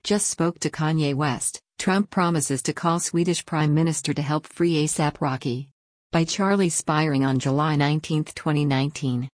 Just spoke to Kanye West, Trump promises to call Swedish Prime Minister to help free ASAP Rocky. By Charlie Spiring on July 19, 2019.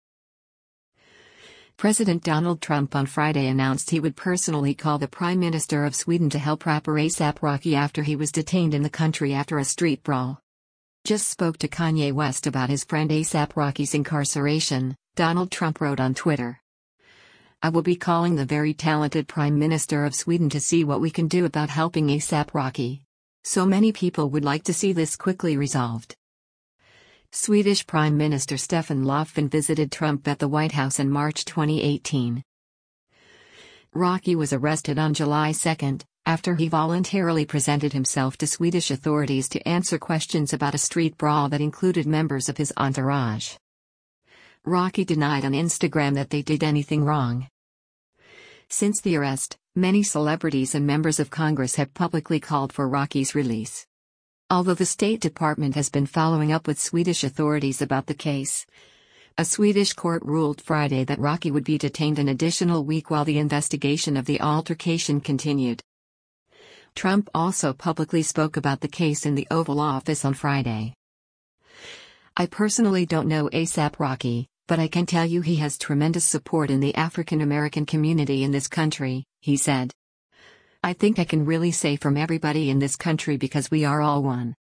President Donald Trump on Friday announced he would personally call the Prime Minister of Sweden to help rapper ASAP Rocky after he was detained in the country after a street brawl. Just spoke to Kanye West about his friend ASAP Rocky's incarceration, Donald Trump wrote on Twitter. I will be calling the very talented Prime Minister of Sweden to see what we can do about helping ASAP Rocky. So many people would like to see this quickly resolved. Swedish Prime Minister Stefan Löfven visited Trump at the White House in March 2018. Rocky was arrested on July 2, after he voluntarily presented himself to Swedish authorities to answer questions about a street brawl that included members of his entourage. Rocky denied on Instagram that they did anything wrong. Since the arrest, many celebrities and members of Congress have publicly called for Rocky's release. Although the State Department has been following up with Swedish authorities about the case, a Swedish court ruled Friday that Rocky would be detained an additional week while the investigation of the altercation continued. Trump also publicly spoke about the case in the Oval Office on Friday. I personally don't know ASAP Rocky, but I can tell you he has tremendous support in the African American community in this country, he said. I think I can really say from everybody in this country because we are all one.